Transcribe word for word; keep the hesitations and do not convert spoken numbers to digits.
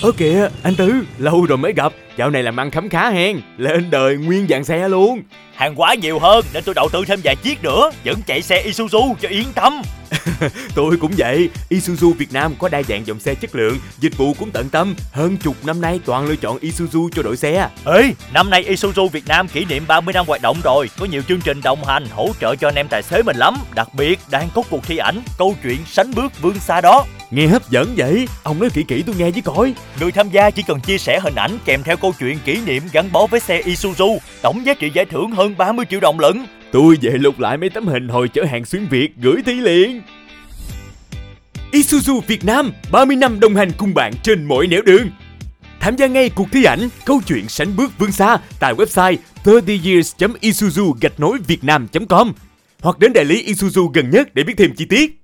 Ơ kìa, anh Tư, lâu rồi mới gặp. Dạo này làm ăn khấm khá hen. Lên đời nguyên dàn xe luôn. Hàng hóa nhiều hơn nên tôi đầu tư thêm vài chiếc nữa. Vẫn chạy xe Isuzu cho yên tâm. Tôi cũng vậy. Isuzu Việt Nam có đa dạng dòng xe chất lượng, dịch vụ cũng tận tâm. Hơn chục năm nay toàn lựa chọn Isuzu cho đội xe. Ê, năm nay Isuzu Việt Nam kỷ niệm ba mươi năm hoạt động rồi. Có nhiều chương trình đồng hành hỗ trợ cho anh em tài xế mình lắm. Đặc biệt đang có cuộc thi ảnh câu chuyện sánh bước vươn xa đó. Nghe hấp dẫn vậy. Ông nói kỹ kỹ tôi nghe với coi. Người tham gia chỉ cần chia sẻ hình ảnh kèm theo câu chuyện kỷ niệm gắn bó với xe Isuzu. Tổng giá trị giải thưởng hơn ba mươi triệu đồng lận. Tôi về lục lại mấy tấm hình hồi chở hàng xuyên Việt gửi Thi liền. Isuzu Việt Nam, ba mươi năm đồng hành cùng bạn trên mọi nẻo đường. Tham gia ngay cuộc thi ảnh câu chuyện sánh bước vươn xa tại website thirty years chấm isuzu gạch nối việt nam chấm com hoặc đến đại lý Isuzu gần nhất để biết thêm chi tiết.